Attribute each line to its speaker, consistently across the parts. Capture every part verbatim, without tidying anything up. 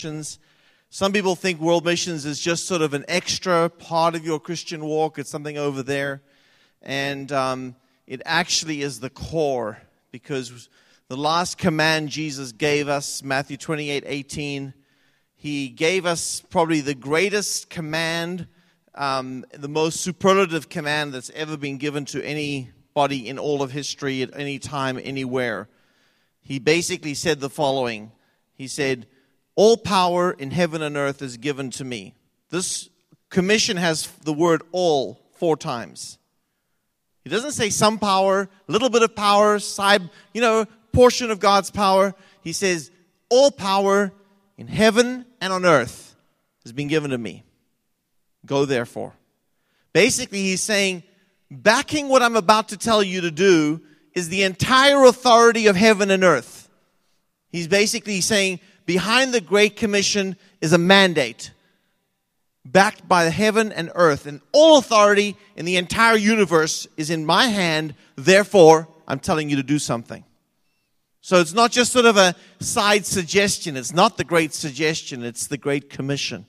Speaker 1: missions. Some people think world missions is just sort of an extra part of your Christian walk. It's something over there. And um, it actually is the core, because the last command Jesus gave us, Matthew twenty-eight eighteen, he gave us probably the greatest command, um, the most superlative command that's ever been given to anybody in all of history at any time, anywhere. He basically said the following. He said, all power in heaven and earth is given to me. This commission has the word all four times. He doesn't say some power, a little bit of power, side, you know, portion of God's power. He says, all power in heaven and on earth has been given to me. Go therefore. Basically, he's saying, backing what I'm about to tell you to do is the entire authority of heaven and earth. He's basically saying, behind the Great Commission is a mandate backed by heaven and earth. And all authority in the entire universe is in my hand. Therefore, I'm telling you to do something. So it's not just sort of a side suggestion. It's not the Great Suggestion. It's the Great Commission.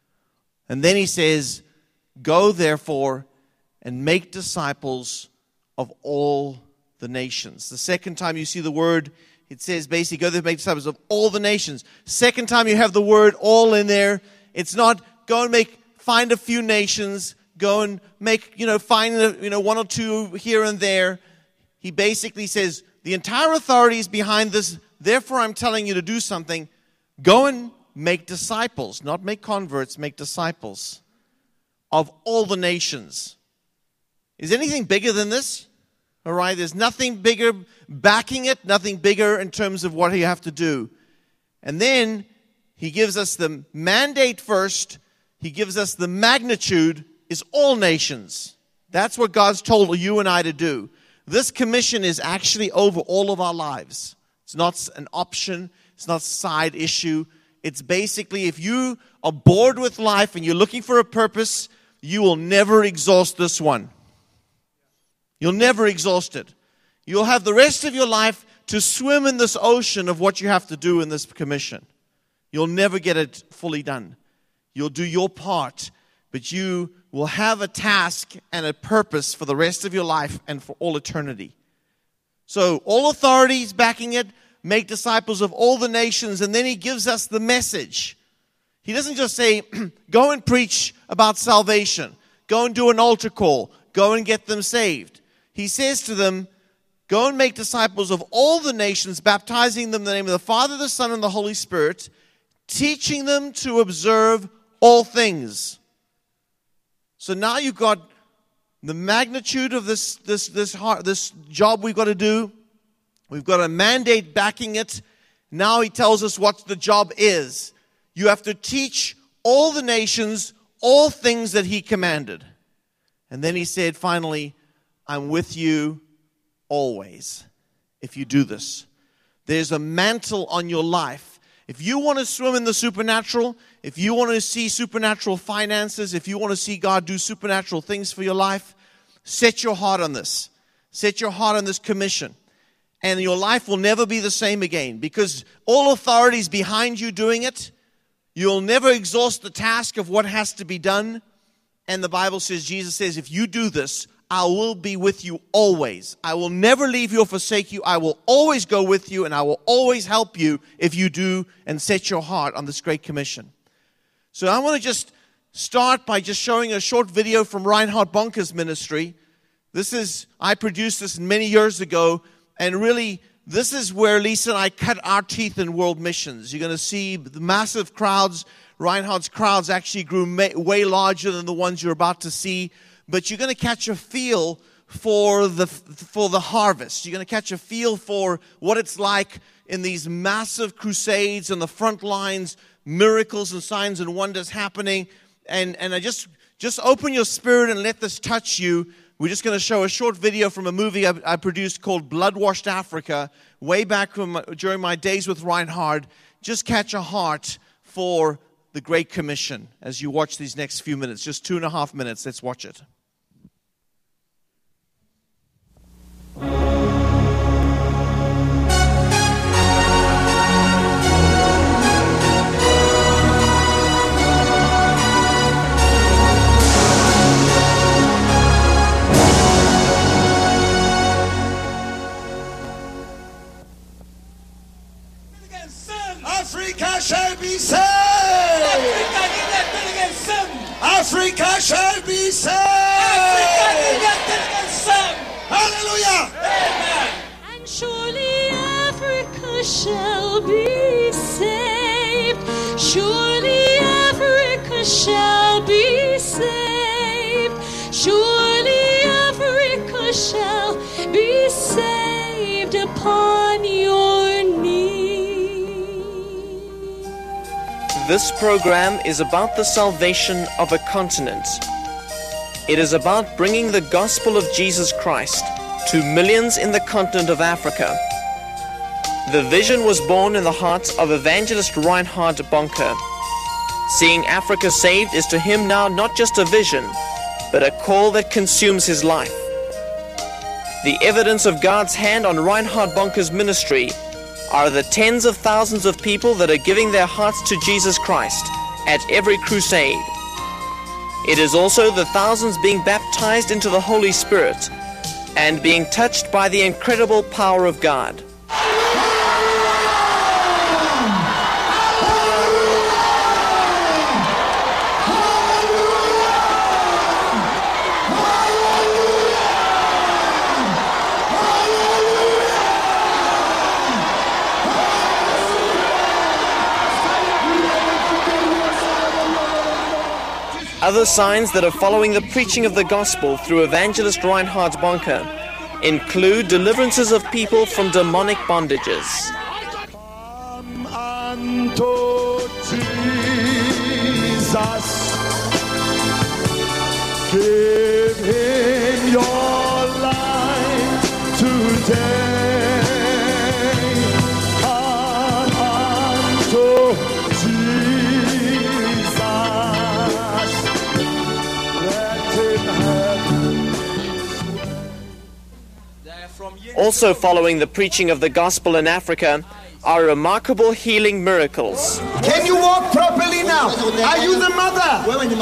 Speaker 1: And then he says, go therefore and make disciples of all the nations. The second time you see the word, it says basically, go there and make disciples of all the nations. Second time you have the word all in there. It's not go and make, find a few nations, go and make, you know, find, you know, one or two here and there. He basically says, the entire authority is behind this. Therefore, I'm telling you to do something. Go and make disciples, not make converts, make disciples of all the nations. Is anything bigger than this? All right, there's nothing bigger backing it, nothing bigger in terms of what you have to do. And then he gives us the mandate first. He gives us the magnitude is all nations. That's what God's told you and I to do. This commission is actually over all of our lives. It's not an option. It's not a side issue. It's basically if you are bored with life and you're looking for a purpose, you will never exhaust this one. You'll never exhaust it. You'll have the rest of your life to swim in this ocean of what you have to do in this commission. You'll never get it fully done. You'll do your part, but you will have a task and a purpose for the rest of your life and for all eternity. So all authority is backing it. Make disciples of all the nations. And then he gives us the message. He doesn't just say, go and preach about salvation. Go and do an altar call. Go and get them saved. He says to them, go and make disciples of all the nations, baptizing them in the name of the Father, the Son, and the Holy Spirit, teaching them to observe all things. So now you've got the magnitude of this, this, this, heart, this job we've got to do. We've got a mandate backing it. Now he tells us what the job is. You have to teach all the nations all things that he commanded. And then he said, finally, I'm with you always if you do this. There's a mantle on your life. If you want to swim in the supernatural, if you want to see supernatural finances, if you want to see God do supernatural things for your life, set your heart on this. Set your heart on this commission. And your life will never be the same again, because all authority is behind you doing it. You'll never exhaust the task of what has to be done. And the Bible says, Jesus says, if you do this, I will be with you always. I will never leave you or forsake you. I will always go with you, and I will always help you if you do and set your heart on this great commission. So I want to just start by just showing a short video from Reinhard Bonnke's ministry. This is, I produced this many years ago, and really, this is where Lisa and I cut our teeth in world missions. You're going to see the massive crowds. Reinhard's crowds actually grew way larger than the ones you're about to see. But you're going to catch a feel for the for the harvest. You're going to catch a feel for what it's like in these massive crusades on the front lines, miracles and signs and wonders happening. And and I just just open your spirit and let this touch you. We're just going to show a short video from a movie I, I produced called Blood-Washed Africa, way back from, during my days with Reinhard. Just catch a heart for the Great Commission as you watch these next few minutes. Just two and a half minutes. Let's watch it.
Speaker 2: shall be saved. Africa shall be saved. Hallelujah.
Speaker 3: Amen. And surely Africa shall be saved. Surely Africa shall be saved. Surely Africa shall be saved upon your knee.
Speaker 4: This program is about the salvation of a continent. It is about bringing the gospel of Jesus Christ to millions in the continent of Africa. The vision was born in the heart of evangelist Reinhard Bonnke. Seeing Africa saved is to him now not just a vision, but a call that consumes his life. The evidence of God's hand on Reinhard Bonnke's ministry are the tens of thousands of people that are giving their hearts to Jesus Christ at every crusade. It is also the thousands being baptized into the Holy Spirit and being touched by the incredible power of God. Other signs that are following the preaching of the gospel through evangelist Reinhard Bonnke include deliverances of people from demonic bondages.
Speaker 2: Come unto Jesus. Give him your life today. Come unto Jesus. Let him have
Speaker 4: Also following the preaching of the gospel in Africa are remarkable healing miracles.
Speaker 2: Can you walk properly now? Are you the mother?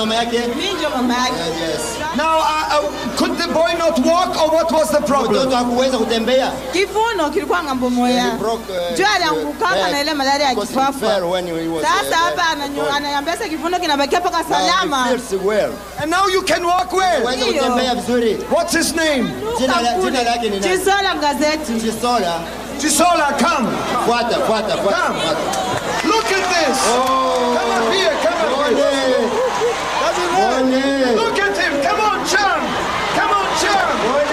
Speaker 2: Now, uh, uh, could the boy not walk, or what was the problem?
Speaker 5: Kifuno kilikuwa ngambo moya. Jua alianguka na ile malaria ya kifafa. Sasa hapa ananiambia kifuno kinabakia paka salama.
Speaker 2: And now you can walk well. What's his name?
Speaker 5: Chisola Gazeti.
Speaker 2: Chisola, come. Come. Look at this. Come up here. Come up here. Look at him. Come on, Chum. Come on, Chum.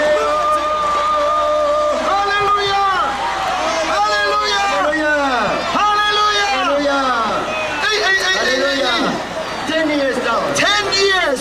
Speaker 2: Hallelujah. Hallelujah. Hallelujah. Hey, hey, hey, hey, hey. Ten years now. Ten years.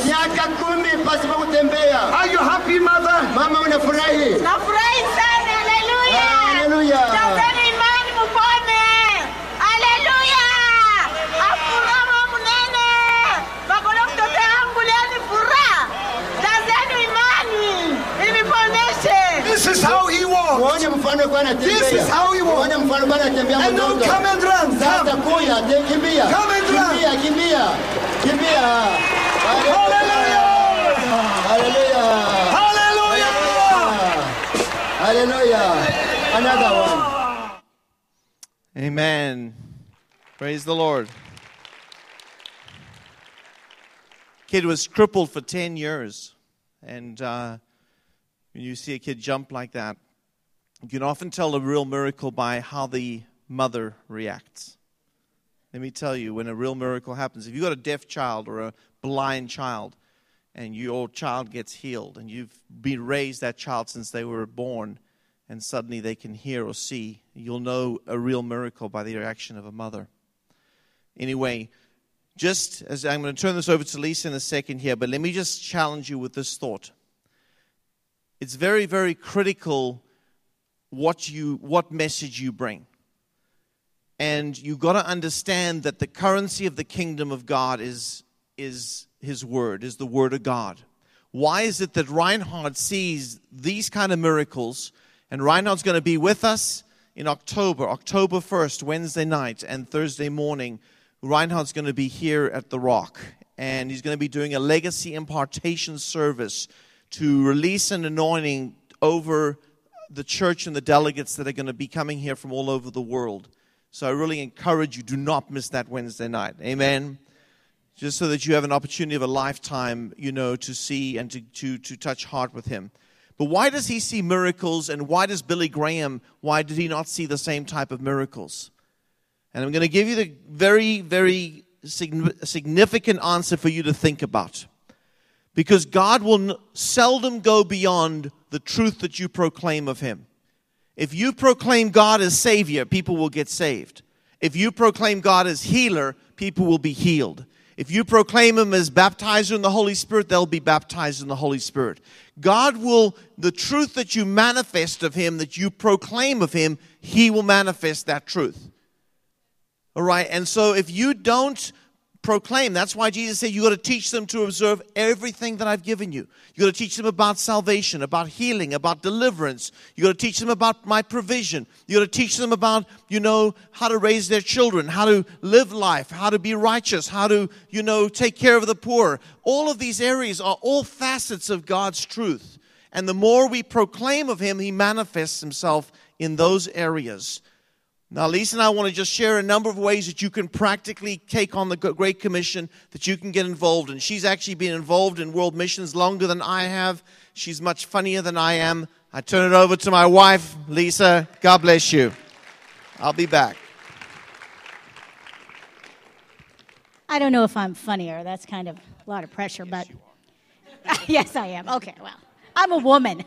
Speaker 2: Are you happy, mother? Mama, unafurahi?
Speaker 5: Nafurahi sana. Hallelujah.
Speaker 2: Hallelujah.
Speaker 5: Tazeni imani mpone. Hallelujah. Afuraha mnene. Bakolo mtoto wangu leo ni furaha. Tazeni imani. Imiponeshe.
Speaker 2: This is how he walks. This is how he walks. And now come and run. Come. Come and run. Hallelujah.
Speaker 6: Hallelujah.
Speaker 2: Hallelujah.
Speaker 6: Hallelujah. Another one.
Speaker 1: Amen. Praise the Lord. Kid was crippled for ten years. And uh, when you see a kid jump like that, you can often tell a real miracle by how the mother reacts. Let me tell you, when a real miracle happens, if you've got a deaf child or a blind child, and your child gets healed, and you've been raised that child since they were born, and suddenly they can hear or see, you'll know a real miracle by the reaction of a mother. Anyway, just as I'm going to turn this over to Lisa in a second here, but let me just challenge you with this thought. It's very, very critical what you, what message you bring. And you've got to understand that the currency of the kingdom of God is, is His Word, is the Word of God. Why is it that Reinhard sees these kind of miracles, and Reinhard's going to be with us in October, October first, Wednesday night, and Thursday morning. Reinhard's going to be here at The Rock, and he's going to be doing a legacy impartation service to release an anointing over the church and the delegates that are going to be coming here from all over the world. So I really encourage you, do not miss that Wednesday night. Amen. Just so that you have an opportunity of a lifetime, you know, to see and to, to, to touch heart with him. But why does he see miracles, and why does Billy Graham, why did he not see the same type of miracles? And I'm going to give you the very, very significant answer for you to think about. Because God will seldom go beyond the truth that you proclaim of him. If you proclaim God as Savior, people will get saved. If you proclaim God as healer, people will be healed. If you proclaim him as baptizer in the Holy Spirit, they'll be baptized in the Holy Spirit. God will, the truth that you manifest of him, that you proclaim of him, he will manifest that truth. All right, and so if you don't proclaim, that's why Jesus said you got to teach them to observe everything that I've given you. You got to teach them about salvation, about healing, about deliverance. You got to teach them about my provision. You got to teach them about, you know, how to raise their children, how to live life, how to be righteous, how to, you know, take care of the poor. All of these areas are all facets of God's truth. And the more we proclaim of him, he manifests himself in those areas. Now, Lisa and I want to just share a number of ways that you can practically take on the Great Commission, that you can get involved in. She's actually been involved in world missions longer than I have. She's much funnier than I am. I turn it over to my wife, Lisa. God bless you. I'll be back.
Speaker 7: I don't know if I'm funnier. That's kind of a lot of pressure, yes, but you are. Yes, I am. Okay, well, I'm a woman.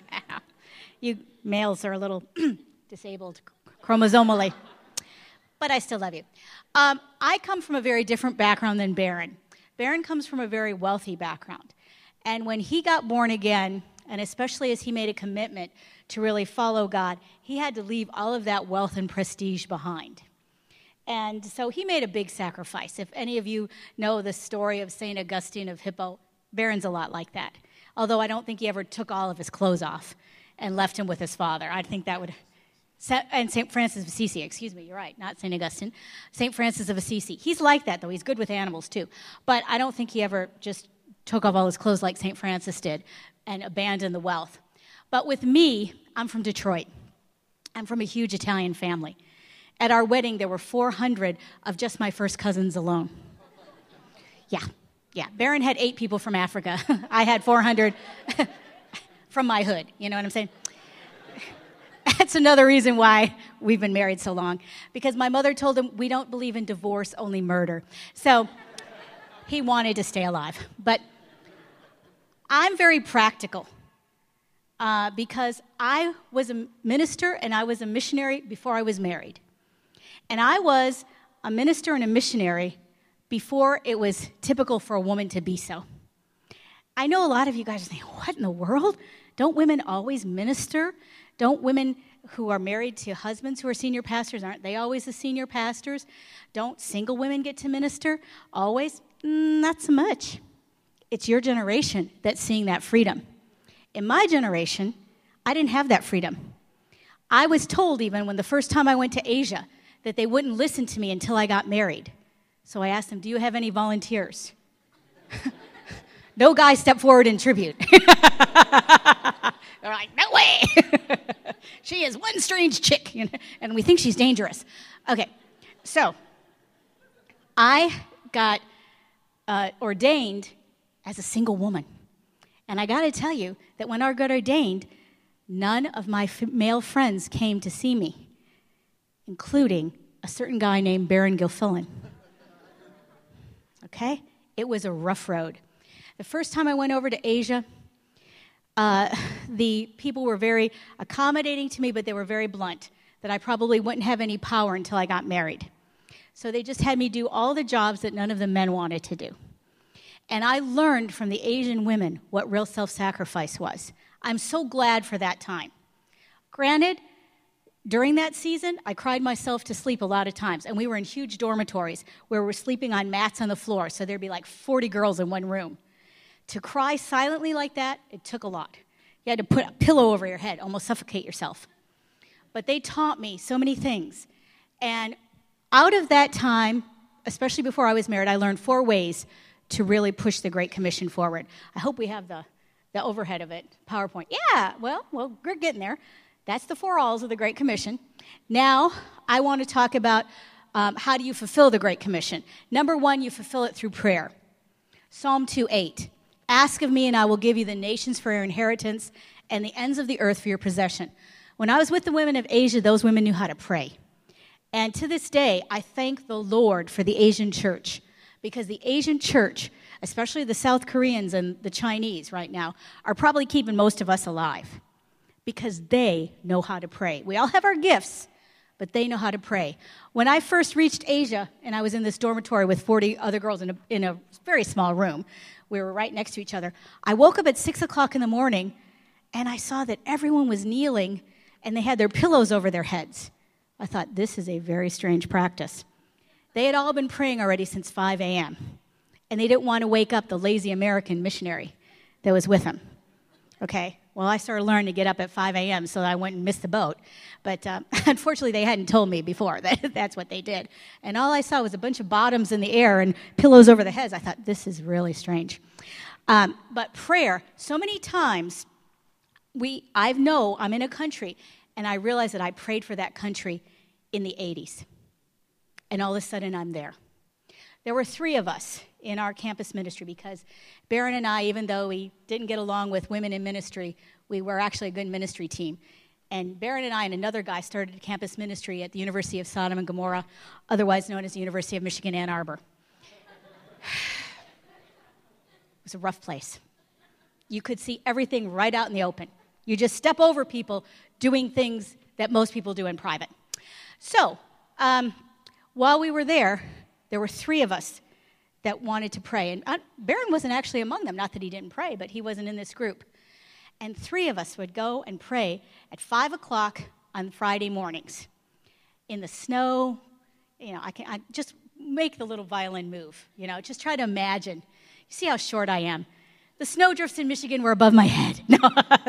Speaker 7: You males are a little disabled chromosomally, but I still love you. Um, I come from a very different background than Barron. Barron comes from a very wealthy background. And when he got born again, and especially as he made a commitment to really follow God, he had to leave all of that wealth and prestige behind. And so he made a big sacrifice. If any of you know the story of Saint Augustine of Hippo, Barron's a lot like that. Although I don't think he ever took all of his clothes off and left him with his father. I think that would... And Saint Francis of Assisi, excuse me, you're right, not Saint Augustine. Saint Francis of Assisi. He's like that, though. He's good with animals, too. But I don't think he ever just took off all his clothes like Saint Francis did and abandoned the wealth. But with me, I'm from Detroit. I'm from a huge Italian family. At our wedding, there were four hundred of just my first cousins alone. Yeah, yeah. Barron had eight people from Africa. I had four hundred from my hood. You know what I'm saying? That's another reason why we've been married so long. Because my mother told him, we don't believe in divorce, only murder. So he wanted to stay alive. But I'm very practical uh, because I was a minister and I was a missionary before I was married. And I was a minister and a missionary before it was typical for a woman to be so. I know a lot of you guys are saying, what in the world? Don't women always minister? Don't women who are married to husbands who are senior pastors, aren't they always the senior pastors? Don't single women get to minister always? Mm, not so much. It's your generation that's seeing that freedom. In my generation, I didn't have that freedom. I was told even when the first time I went to Asia that they wouldn't listen to me until I got married. So I asked them, do you have any volunteers? No guy stepped forward in tribute. They're like, no way. She is one strange chick, you know, and we think she's dangerous. Okay, so I got uh, ordained as a single woman. And I got to tell you that when I got ordained, none of my f- male friends came to see me, including a certain guy named Barron Gilfillan. Okay? It was a rough road. The first time I went over to Asia, uh, the people were very accommodating to me, but they were very blunt, that I probably wouldn't have any power until I got married. So they just had me do all the jobs that none of the men wanted to do. And I learned from the Asian women what real self-sacrifice was. I'm so glad for that time. Granted, during that season, I cried myself to sleep a lot of times. And we were in huge dormitories where we were sleeping on mats on the floor. So there'd be like forty girls in one room. To cry silently like that, it took a lot. You had to put a pillow over your head, almost suffocate yourself. But they taught me so many things. And out of that time, especially before I was married, I learned four ways to really push the Great Commission forward. I hope we have the, the overhead of it, PowerPoint. Yeah, well, well, we're getting there. That's the four alls of the Great Commission. Now, I want to talk about um, how do you fulfill the Great Commission. Number one, you fulfill it through prayer. Psalm two eight. Ask of me, and I will give you the nations for your inheritance and the ends of the earth for your possession. When I was with the women of Asia, those women knew how to pray. And to this day, I thank the Lord for the Asian church, because the Asian church, especially the South Koreans and the Chinese right now, are probably keeping most of us alive because they know how to pray. We all have our gifts, but they know how to pray. When I first reached Asia, and I was in this dormitory with forty other girls in a, in a very small room, we were right next to each other. I woke up at six o'clock in the morning, and I saw that everyone was kneeling, and they had their pillows over their heads. I thought, this is a very strange practice. They had all been praying already since five a.m., and they didn't want to wake up the lazy American missionary that was with them. Okay? Well, I started learning to get up at five a.m. so I wouldn't miss the boat. But um, unfortunately, they hadn't told me before that that's what they did. And all I saw was a bunch of bottoms in the air and pillows over the heads. I thought, this is really strange. Um, but prayer, so many times, we I know I'm in a country, and I realize that I prayed for that country in the eighties. And all of a sudden, I'm there. There were three of us in our campus ministry because Barron and I, even though we didn't get along with women in ministry, we were actually a good ministry team. And Barron and I and another guy started a campus ministry at the University of Sodom and Gomorrah, otherwise known as the University of Michigan, Ann Arbor. It was a rough place. You could see everything right out in the open. You just step over people doing things that most people do in private. So, um, while we were there, there were three of us that wanted to pray. And uh, Barron wasn't actually among them. Not that he didn't pray, but he wasn't in this group. And three of us would go and pray at five o'clock on Friday mornings in the snow. You know, I can I just make the little violin move. You know, just try to imagine. You see how short I am. The snowdrifts in Michigan were above my head. No.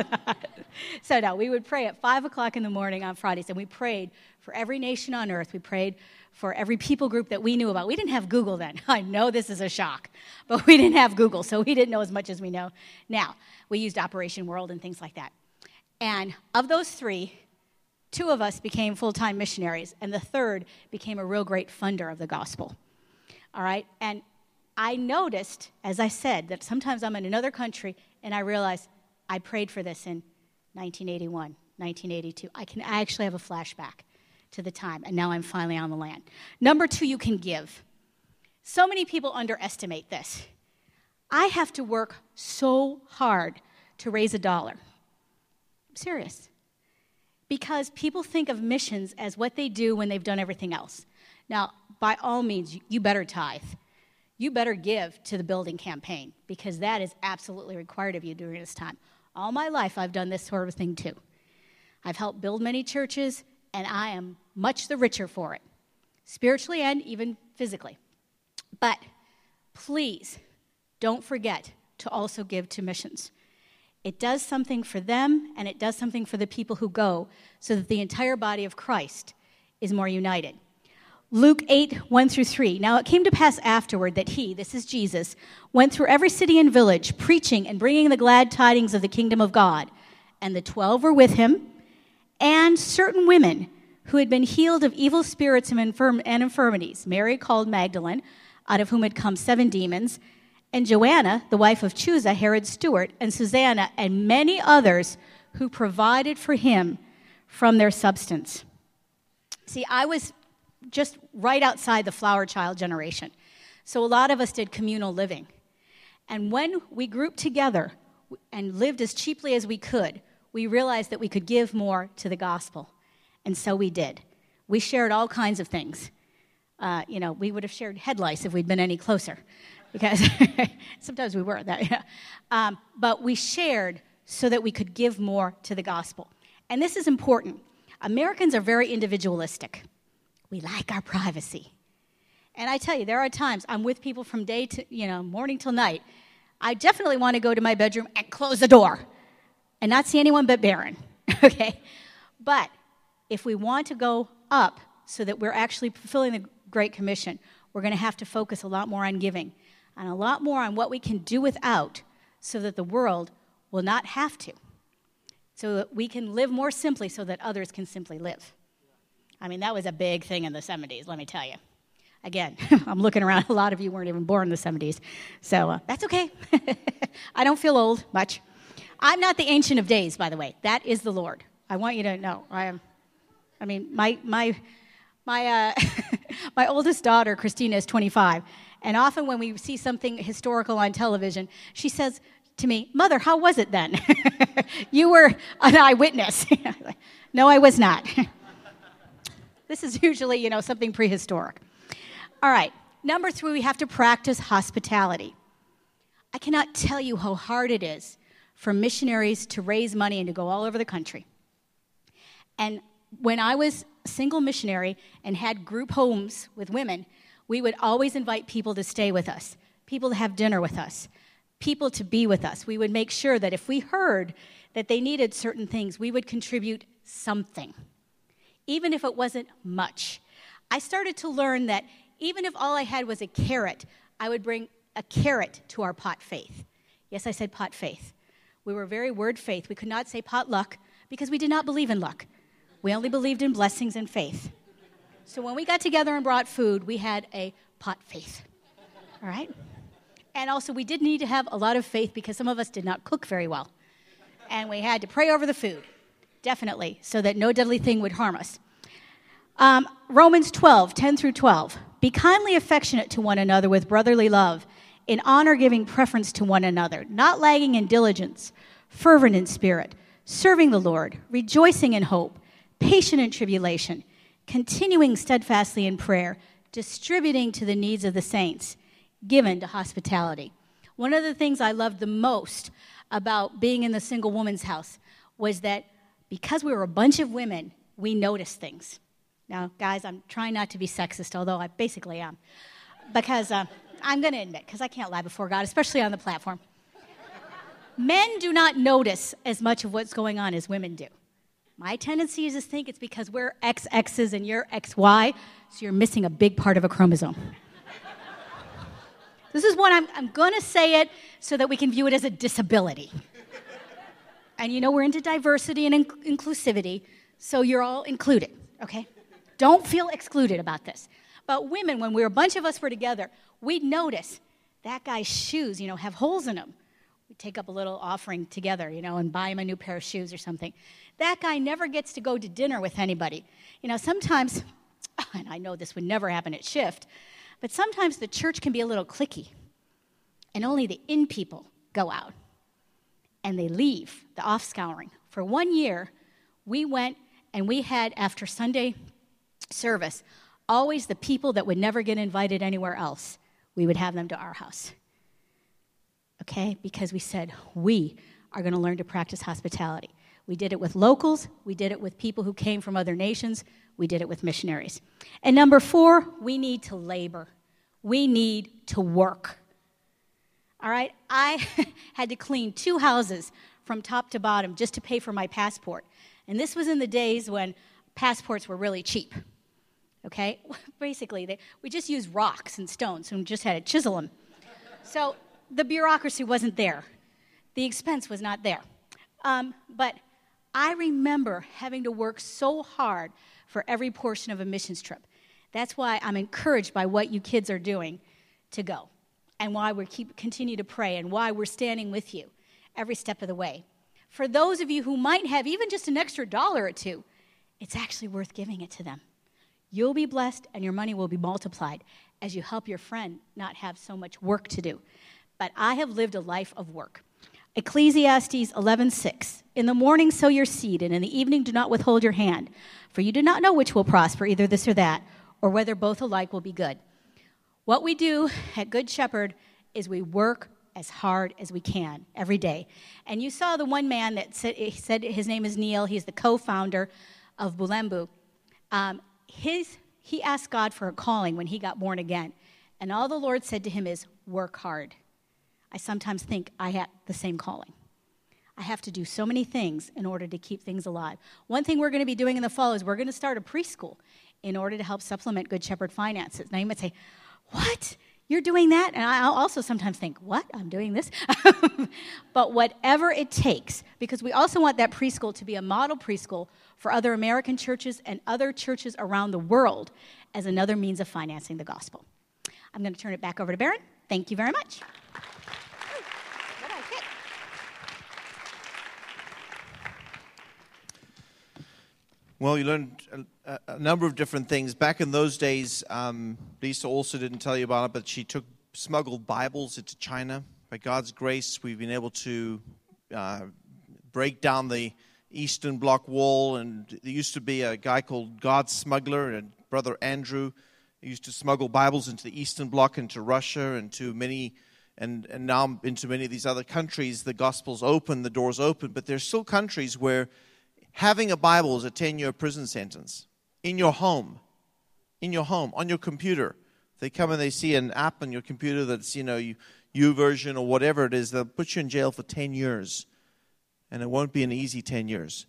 Speaker 7: So no, we would pray at five o'clock in the morning on Fridays, and we prayed for every nation on earth. We prayed for every people group that we knew about. We didn't have Google then. I know this is a shock, but we didn't have Google, so we didn't know as much as we know now. We used Operation World and things like that. And of those three, two of us became full-time missionaries, and the third became a real great funder of the gospel. All right? And I noticed, as I said, that sometimes I'm in another country, and I realized I prayed for this in nineteen eighty-one, nineteen eighty-two. I can actually have a flashback to the time, and now I'm finally on the land. Number two, you can give. So many people underestimate this. I have to work so hard to raise a dollar. I'm serious. Because people think of missions as what they do when they've done everything else. Now, by all means, you better tithe. You better give to the building campaign, because that is absolutely required of you during this time. All my life, I've done this sort of thing too. I've helped build many churches, and I am much the richer for it, spiritually and even physically. But please don't forget to also give to missions. It does something for them, and it does something for the people who go, so that the entire body of Christ is more united. Luke eight, one through three. Now it came to pass afterward that he, this is Jesus, went through every city and village, preaching and bringing the glad tidings of the kingdom of God. And the twelve were with him, and certain women who had been healed of evil spirits and, infirm- and infirmities, Mary called Magdalene, out of whom had come seven demons, and Joanna, the wife of Chuza, Herod's steward, and Susanna, and many others who provided for him from their substance. See, I was just right outside the flower child generation. So a lot of us did communal living. And when we grouped together and lived as cheaply as we could, we realized that we could give more to the gospel. And so we did. We shared all kinds of things. Uh, you know, we would have shared head lice if we'd been any closer, because sometimes we were that. Yeah. Um, but we shared so that we could give more to the gospel. And this is important. Americans are very individualistic. We like our privacy. And I tell you, there are times I'm with people from day to, you know, morning till night. I definitely want to go to my bedroom and close the door and not see anyone but Barron, okay? But if we want to go up so that we're actually fulfilling the Great Commission, we're going to have to focus a lot more on giving and a lot more on what we can do without, so that the world will not have to. so that we can live more simply so that others can simply live. I mean, that was a big thing in the seventies, let me tell you. Again, I'm looking around. A lot of you weren't even born in the seventies. So uh, that's okay. I don't feel old much. I'm not the Ancient of Days, by the way. That is the Lord. I want you to know. I am. I mean, my my my uh, my oldest daughter, Christina, is twenty-five. And often when we see something historical on television, she says to me, "Mother, how was it then?" You were an eyewitness. No, I was not. This is usually, you know, something prehistoric. All right, number three, we have to practice hospitality. I cannot tell you how hard it is for missionaries to raise money and to go all over the country. And when I was a single missionary and had group homes with women, we would always invite people to stay with us, people to have dinner with us, people to be with us. We would make sure that if we heard that they needed certain things, we would contribute something, even if it wasn't much. I started to learn that even if all I had was a carrot, I would bring a carrot to our pot faith. Yes, I said pot faith. We were very word faith. We could not say pot luck because we did not believe in luck. We only believed in blessings and faith. So when we got together and brought food, we had a pot faith. All right? And also, we did need to have a lot of faith because some of us did not cook very well. And we had to pray over the food, definitely, so that no deadly thing would harm us. Um, Romans twelve, ten through twelve. Be kindly affectionate to one another with brotherly love, in honor giving preference to one another, not lagging in diligence, fervent in spirit, serving the Lord, rejoicing in hope, patient in tribulation, continuing steadfastly in prayer, distributing to the needs of the saints, given to hospitality. One of the things I loved the most about being in the single woman's house was that because we were a bunch of women, we noticed things. Now, guys, I'm trying not to be sexist, although I basically am, because uh, I'm going to admit, because I can't lie before God, especially on the platform. Men do not notice as much of what's going on as women do. My tendency is to think it's because we're X X's and you're X Y, so you're missing a big part of a chromosome. This is what I'm, I'm going to say it so that we can view it as a disability. And you know, we're into diversity and in- inclusivity, so you're all included, okay? Don't feel excluded about this. But women, when we were a bunch of us were together, we'd notice that guy's shoes, you know, have holes in them. We'd take up a little offering together, you know, and buy him a new pair of shoes or something. That guy never gets to go to dinner with anybody. You know, sometimes, and I know this would never happen at Shift, but sometimes the church can be a little cliquey, and only the in people go out, and they leave the off-scouring. For one year, we went and we had, after Sunday service, always the people that would never get invited anywhere else, we would have them to our house. Okay? Because we said, we are going to learn to practice hospitality. We did it with locals. We did it with people who came from other nations. We did it with missionaries. And number four, we need to labor. We need to work. All right? I had to clean two houses from top to bottom just to pay for my passport. And this was in the days when passports were really cheap. Okay? Basically, they, we just used rocks and stones and just had to chisel them. So the bureaucracy wasn't there. The expense was not there. Um, but I remember having to work so hard for every portion of a missions trip. That's why I'm encouraged by what you kids are doing to go, and why we keep continue to pray, and why we're standing with you every step of the way. For those of you who might have even just an extra dollar or two, it's actually worth giving it to them. You'll be blessed, and your money will be multiplied as you help your friend not have so much work to do. But I have lived a life of work. Ecclesiastes eleven six. In the morning sow your seed, and in the evening do not withhold your hand, for you do not know which will prosper, either this or that, or whether both alike will be good. What we do at Good Shepherd is we work as hard as we can every day. And you saw the one man that said, he said his name is Neil. He's the co-founder of Bulembu. Um, his, he asked God for a calling when he got born again. And all the Lord said to him is, work hard. I sometimes think I have the same calling. I have to do so many things in order to keep things alive. One thing we're going to be doing in the fall is we're going to start a preschool in order to help supplement Good Shepherd finances. Now you might say, what? You're doing that? And I also sometimes think, what? I'm doing this? But whatever it takes, because we also want that preschool to be a model preschool for other American churches and other churches around the world as another means of financing the gospel. I'm going to turn it back over to Baron. Thank you very much.
Speaker 1: Well, you learned a, a number of different things. Back in those days, um, Lisa also didn't tell you about it, but she took smuggled Bibles into China. By God's grace, we've been able to uh, break down the Eastern Bloc wall. And there used to be a guy called God Smuggler, and Brother Andrew. He used to smuggle Bibles into the Eastern Bloc, into Russia, and to many, and, and now into many of these other countries. The gospel's open, the door's open, but there's still countries where having a Bible is a ten-year prison sentence. In your home. In your home. On your computer. They come and they see an app on your computer that's, you know, you, YouVersion or whatever it is. They'll put you in jail for ten years. And it won't be an easy ten years.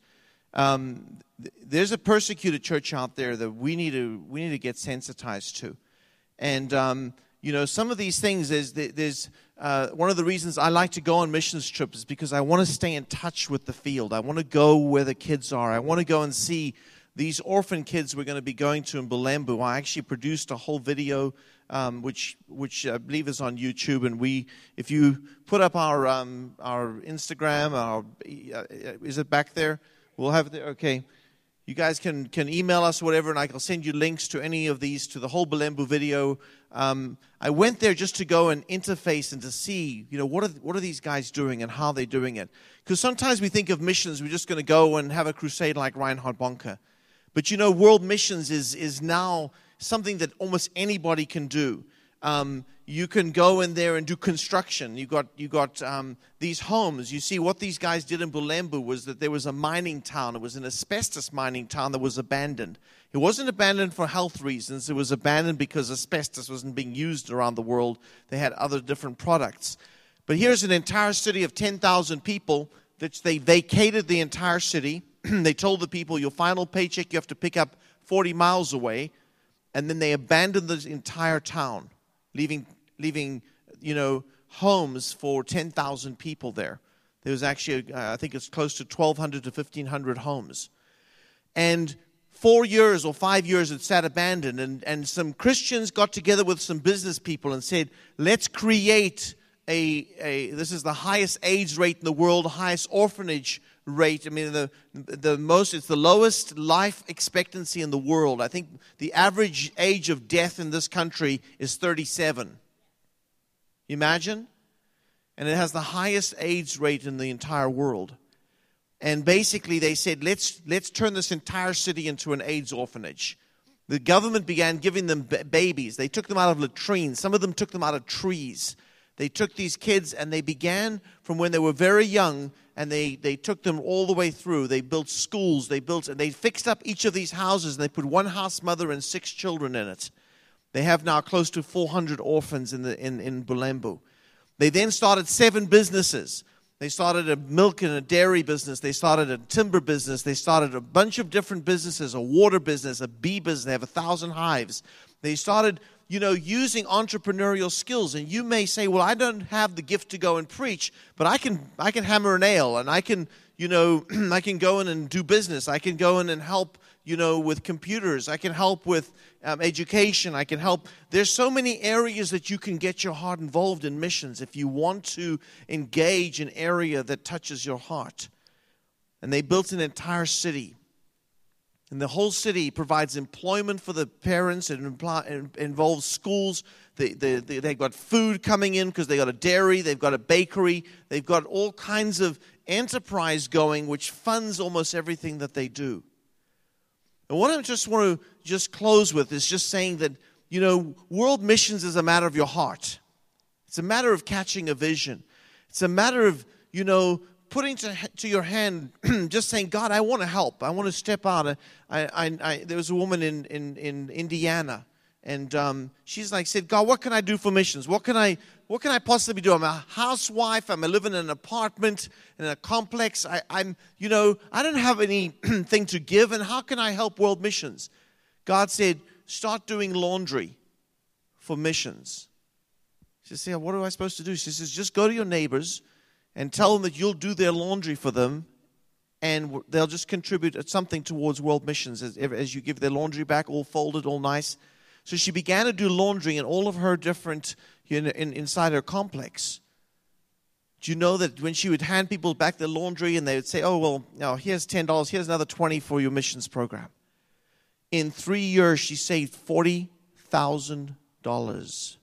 Speaker 1: Um, th- there's a persecuted church out there that we need to we need to get sensitized to. And, um, you know, some of these things, is there's uh, one of the reasons I like to go on missions trips is because I want to stay in touch with the field. I want to go where the kids are. I want to go and see these orphan kids we're going to be going to in Bulembu. I actually produced a whole video, um, which which I believe is on YouTube. And we, if you put up our um, our Instagram, our uh, is it back there? We'll have it there. Okay. You guys can, can email us or whatever, and I'll send you links to any of these, to the whole Bulembu video. Um, I went there just to go and interface and to see, you know, what are what are these guys doing and how they're doing it. Because sometimes we think of missions, we're just going to go and have a crusade like Reinhard Bonke. But, you know, world missions is is now something that almost anybody can do. Um, you can go in there and do construction. You got you got um, these homes. You see what these guys did in Bulembu was that there was a mining town. It was an asbestos mining town that was abandoned. It wasn't abandoned for health reasons. It was abandoned because asbestos wasn't being used around the world. They had other different products. But here's an entire city of ten thousand people that they vacated the entire city. They told the people, your final paycheck you have to pick up forty miles away. And then they abandoned the entire town, leaving, leaving, you know, homes for ten thousand people there. There was actually, uh, I think it's close to twelve hundred to fifteen hundred homes. And four years or five years it sat abandoned. And, and some Christians got together with some business people and said, let's create a, a, this is the highest AIDS rate in the world, highest orphanage rate. I mean, the the most, it's the lowest life expectancy in the world. I think the average age of death in this country is thirty-seven. Imagine? And it has the highest AIDS rate in the entire world. And basically they said, let's let's turn this entire city into an AIDS orphanage. The government began giving them b- babies. They took them out of latrines. Some of them took them out of trees. They took these kids and they began from when they were very young, and they, they took them all the way through. They built schools. They built and they fixed up each of these houses, and they put one house mother and six children in it. They have now close to four hundred orphans in the in, in Bulembu. They then started seven businesses. They started a milk and a dairy business. They started a timber business. They started a bunch of different businesses, a water business, a bee business. They have a thousand hives. They started, you know, using entrepreneurial skills. And you may say, well, I don't have the gift to go and preach, but I can I can hammer a nail, and I can, you know, I can go in and do business. I can go in and help, you know, with computers. I can help with um, education. I can help. There's so many areas that you can get your heart involved in missions if you want to engage an area that touches your heart. And they built an entire city. And the whole city provides employment for the parents. It impl- involves schools. They, they, they, they've got food coming in because they've got a dairy. They've got a bakery. They've got all kinds of enterprise going which funds almost everything that they do. And what I just want to just close with is just saying that, you know, world missions is a matter of your heart. It's a matter of catching a vision. It's a matter of, you know, putting to, to your hand, just saying, God, I want to help. I want to step out. I, I, I, there was a woman in, in, in Indiana, and um, she's like, said, God, what can I do for missions? What can I what can I possibly do? I'm a housewife. I'm living in an apartment, in a complex. I, I'm, you know, I don't have anything to give, and how can I help world missions? God said, start doing laundry for missions. She says, yeah, what am I supposed to do? She says, just go to your neighbors and tell them that you'll do their laundry for them, and they'll just contribute something towards World Missions as, as you give their laundry back, all folded, all nice. So she began to do laundry in all of her different, you know, in, inside her complex. Do you know that when she would hand people back their laundry and they would say, oh, well, no, here's ten dollars, here's another twenty dollars for your missions program. In three years, she saved forty thousand dollars.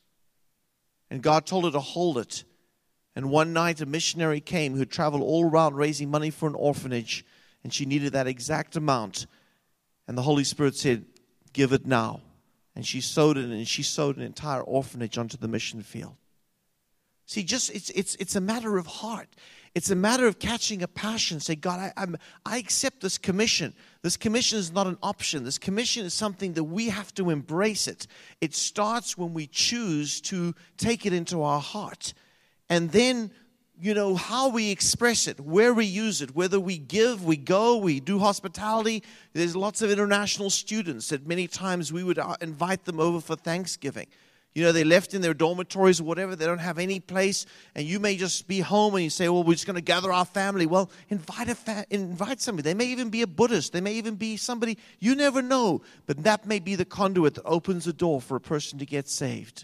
Speaker 1: And God told her to hold it. And one night, a missionary came who had traveled all around raising money for an orphanage, and she needed that exact amount. And the Holy Spirit said, give it now. And she sowed it, and she sowed an entire orphanage onto the mission field. See, just it's it's it's a matter of heart. It's a matter of catching a passion. Say, God, I I'm, I accept this commission. This commission is not an option. This commission is something that we have to embrace it. It starts when we choose to take it into our heart. And then, you know, how we express it, where we use it, whether we give, we go, we do hospitality. There's lots of international students that many times we would invite them over for Thanksgiving. You know, they left in their dormitories or whatever. They don't have any place. And you may just be home and you say, well, we're just going to gather our family. Well, invite a fa- invite somebody. They may even be a Buddhist. They may even be somebody. You never know. But that may be the conduit that opens the door for a person to get saved.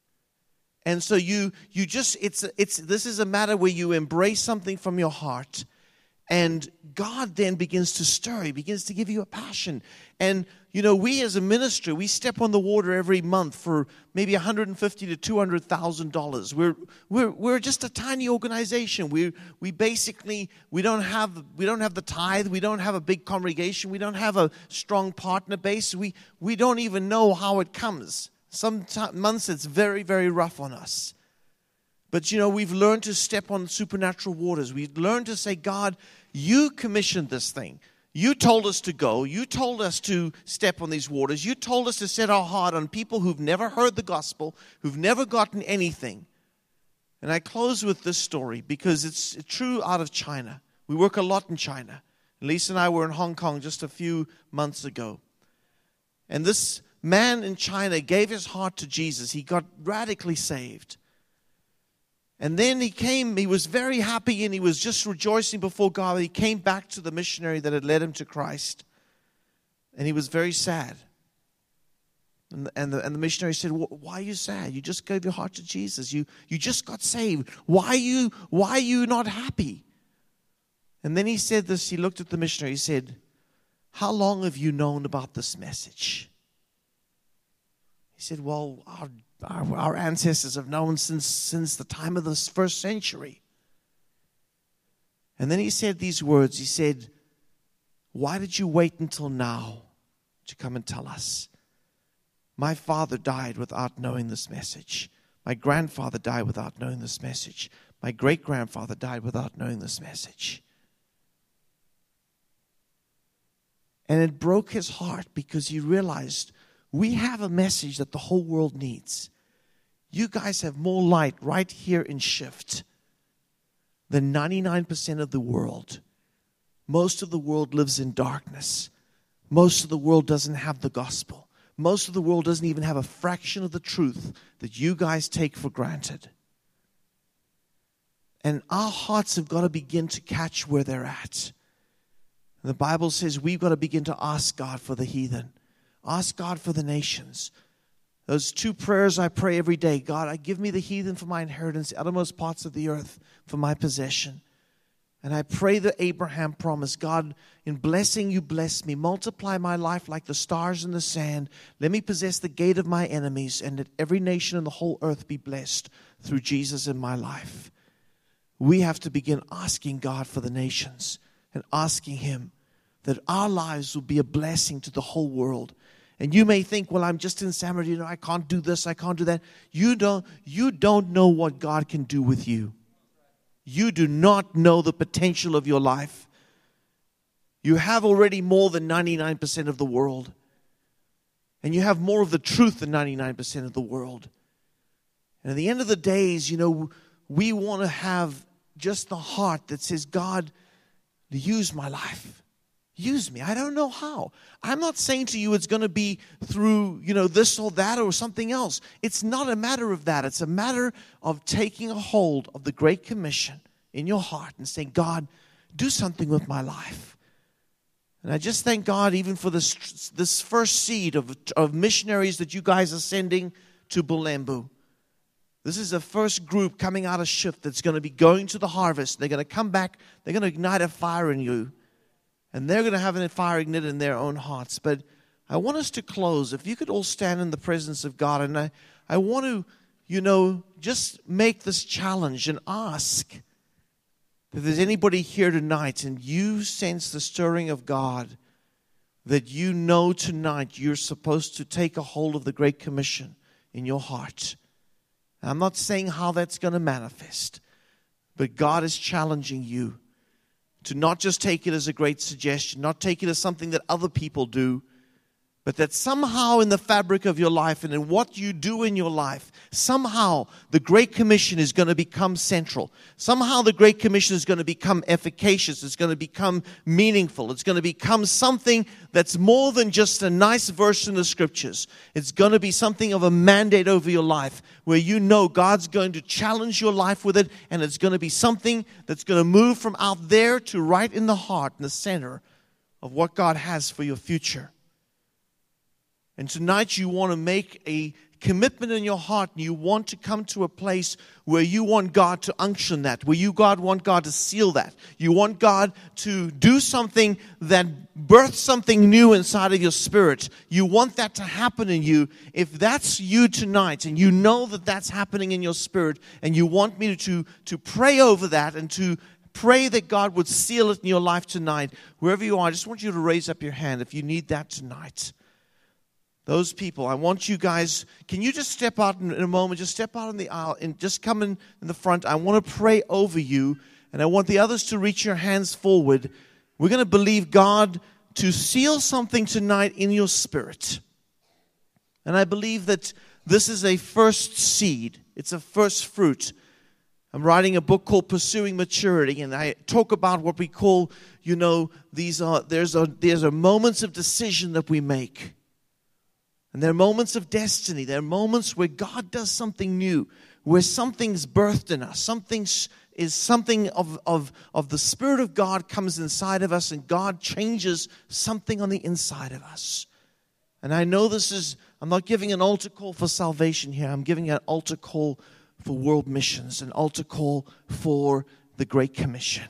Speaker 1: And so you you just, it's it's this is a matter where you embrace something from your heart. And God then begins to stir. He begins to give you a passion. And, you know, we as a ministry, we step on the water every month for maybe one hundred fifty thousand to two hundred thousand dollars. We're we're we're just a tiny organization. We we basically we don't have we don't have the tithe. We don't have a big congregation. We don't have a strong partner base. We we don't even know how it comes. Some t- months it's very very rough on us. But, you know, we've learned to step on supernatural waters. We've learned to say, God, you commissioned this thing. You told us to go. You told us to step on these waters. You told us to set our heart on people who've never heard the gospel, who've never gotten anything. And I close with this story because it's true out of China. We work a lot in China. Lisa and I were in Hong Kong just a few months ago. And this man in China gave his heart to Jesus. He got radically saved. And then he came, he was very happy and he was just rejoicing before God. He came back to the missionary that had led him to Christ. And he was very sad. And the, and the, and the missionary said, why are you sad? You just gave your heart to Jesus. You, you just got saved. Why are you, why are you not happy? And then he said this, he looked at the missionary, he said, how long have you known about this message? He said, well, our Our, our ancestors have known since, since the time of the first century. And then he said these words. He said, why did you wait until now to come and tell us? My father died without knowing this message. My grandfather died without knowing this message. My great-grandfather died without knowing this message. And it broke his heart because he realized we have a message that the whole world needs. You guys have more light right here in Shift than ninety-nine percent of the world. Most of the world lives in darkness. Most of the world doesn't have the gospel. Most of the world doesn't even have a fraction of the truth that you guys take for granted. And our hearts have got to begin to catch where they're at. And the Bible says we've got to begin to ask God for the heathen. Ask God for the nations. Those two prayers I pray every day. God, I give me the heathen for my inheritance, the uttermost parts of the earth for my possession. And I pray the Abraham promise. God, in blessing you bless me. Multiply my life like the stars in the sand. Let me possess the gate of my enemies, and let every nation in the whole earth be blessed through Jesus in my life. We have to begin asking God for the nations and asking Him that our lives will be a blessing to the whole world. And you may think, well, I'm just in San Bernardino. I can't do this. I can't do that. You don't, you don't know what God can do with you. You do not know the potential of your life. You have already more than ninety-nine percent of the world. And you have more of the truth than ninety-nine percent of the world. And at the end of the days, you know, we want to have just the heart that says, God, use my life. Use me. I don't know how. I'm not saying to you it's going to be through, you know, this or that or something else. It's not a matter of that. It's a matter of taking a hold of the Great Commission in your heart and saying, God, do something with my life. And I just thank God even for this this first seed of, of missionaries that you guys are sending to Bulembu. This is the first group coming out of shift that's going to be going to the harvest. They're going to come back. They're going to ignite a fire in you. And they're going to have a fire ignited in their own hearts. But I want us to close. If you could all stand in the presence of God. And I, I want to, you know, just make this challenge and ask if there's anybody here tonight and you sense the stirring of God, that you know tonight you're supposed to take a hold of the Great Commission in your heart. I'm not saying how that's going to manifest, but God is challenging you to not just take it as a great suggestion, not take it as something that other people do, but that somehow in the fabric of your life and in what you do in your life, somehow the Great Commission is going to become central. Somehow the Great Commission is going to become efficacious. It's going to become meaningful. It's going to become something that's more than just a nice verse in the Scriptures. It's going to be something of a mandate over your life where you know God's going to challenge your life with it, and it's going to be something that's going to move from out there to right in the heart, in the center of what God has for your future. And tonight you want to make a commitment in your heart, and you want to come to a place where you want God to unction that, where you God want God to seal that. You want God to do something that births something new inside of your spirit. You want that to happen in you. If that's you tonight, and you know that that's happening in your spirit, and you want me to, to pray over that and to pray that God would seal it in your life tonight, wherever you are, I just want you to raise up your hand if you need that tonight. Those people, I want you guys, can you just step out in, in a moment, just step out in the aisle and just come in, in the front. I want to pray over you, and I want the others to reach your hands forward. We're going to believe God to seal something tonight in your spirit. And I believe that this is a first seed. It's a first fruit. I'm writing a book called Pursuing Maturity, and I talk about what we call, you know, these are, there's a, there's a moments of decision that we make. And there are moments of destiny. There are moments where God does something new, where something's birthed in us. Something is something of, of, of the Spirit of God comes inside of us, and God changes something on the inside of us. And I know this is, I'm not giving an altar call for salvation here. I'm giving an altar call for world missions, an altar call for the Great Commission.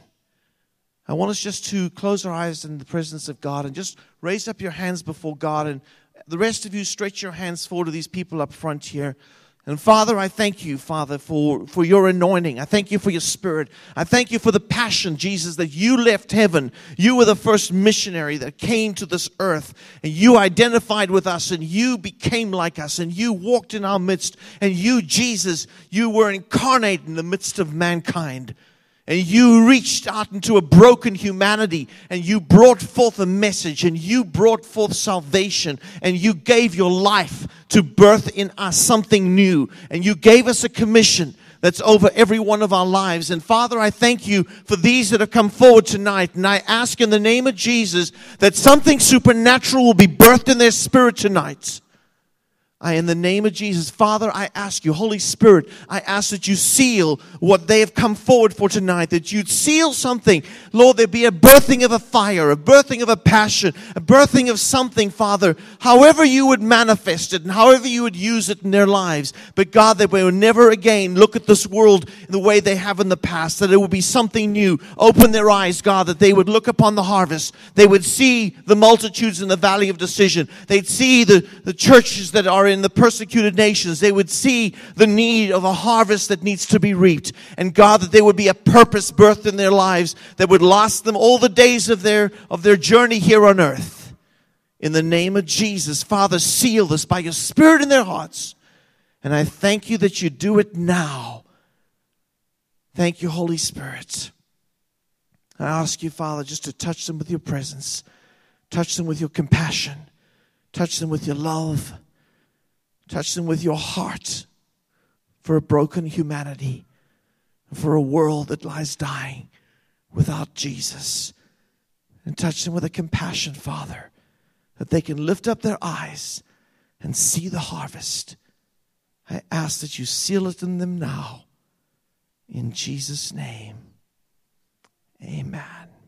Speaker 1: I want us just to close our eyes in the presence of God and just raise up your hands before God, and the rest of you, stretch your hands forward to these people up front here. And Father, I thank you, Father, for, for your anointing. I thank you for your Spirit. I thank you for the passion, Jesus, that you left heaven. You were the first missionary that came to this earth. And you identified with us, and you became like us, and you walked in our midst. And you, Jesus, you were incarnate in the midst of mankind. And you reached out into a broken humanity, and you brought forth a message, and you brought forth salvation, and you gave your life to birth in us something new. And you gave us a commission that's over every one of our lives. And Father, I thank you for these that have come forward tonight. And I ask in the name of Jesus that something supernatural will be birthed in their spirit tonight. I, in the name of Jesus, Father, I ask you, Holy Spirit, I ask that you seal what they have come forward for tonight, that you'd seal something. Lord, there be a birthing of a fire, a birthing of a passion, a birthing of something, Father, however you would manifest it and however you would use it in their lives. But God, that they would never again look at this world the way they have in the past, that it would be something new. Open their eyes, God, that they would look upon the harvest. They would see the multitudes in the valley of decision. They'd see the, the churches that are in the persecuted nations. They would see the need of a harvest that needs to be reaped. And God, that there would be a purpose birthed in their lives that would last them all the days of their, of their journey here on earth. In the name of Jesus, Father, seal this by your Spirit in their hearts. And I thank you that you do it now. Thank you, Holy Spirit. I ask you, Father, just to touch them with your presence. Touch them with your compassion. Touch them with your love. Touch them with your heart for a broken humanity, for a world that lies dying without Jesus. And touch them with a compassion, Father, that they can lift up their eyes and see the harvest. I ask that you seal it in them now. In Jesus' name, amen.